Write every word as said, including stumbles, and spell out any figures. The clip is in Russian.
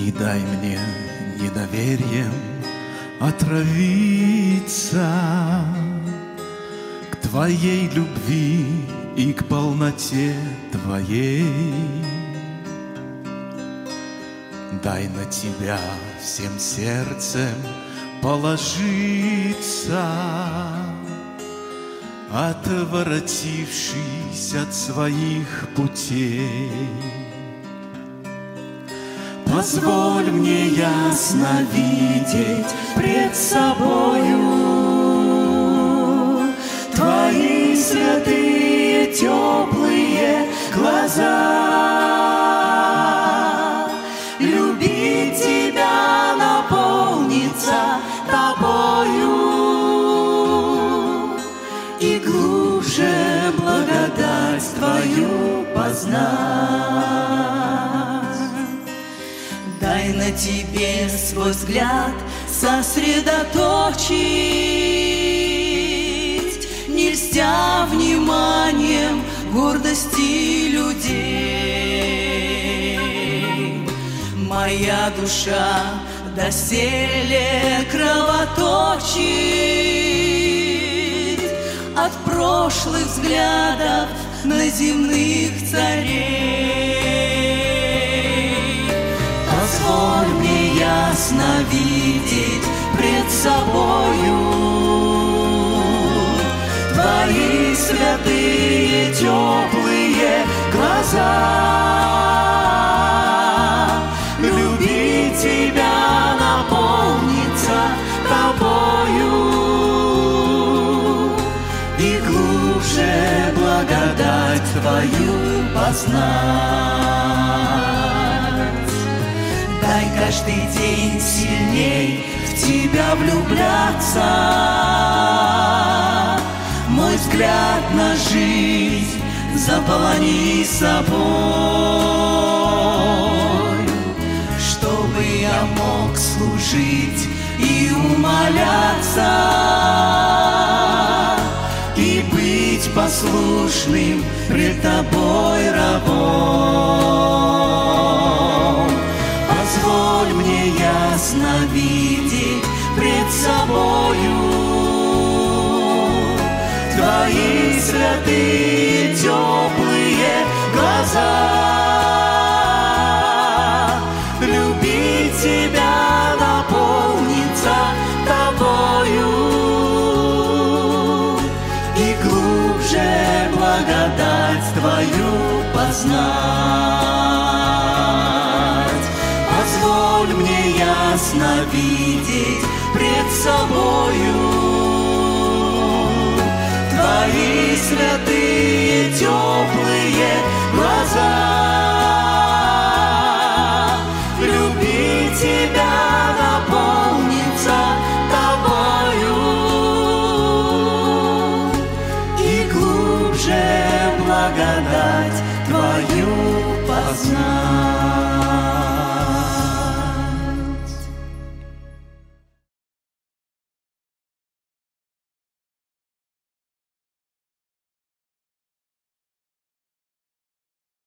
Не дай мне недоверием отравиться к Твоей любви и к полноте Твоей. Дай на Тебя всем сердцем положиться, отворотившись от своих путей. Позволь мне ясно видеть пред собою Твои святые теплые глаза. Любить Тебя, наполниться Тобою и глубже благодать Твою познать. Дай на Тебе свой взгляд сосредоточить, не льстя вниманием гордости людей. Моя душа доселе кровоточит от прошлых взглядов на земных царей. Позволь мне ясно видеть пред собою Твои святые теплые глаза. Любить Тебя, наполниться Тобою и глубже благодать Твою познать. Дай каждый день сильней в Тебя влюбляться, мой взгляд на жизнь заполони собой, чтобы я мог служить и умоляться, и быть послушным пред Тобой рабом. Позволь мне ясно видеть пред собою Твои святые теплые глаза. Любить Тебя, наполниться Тобою и глубже благодать Твою познать. Позволь мне ясно видеть пред собою Твои святые теплые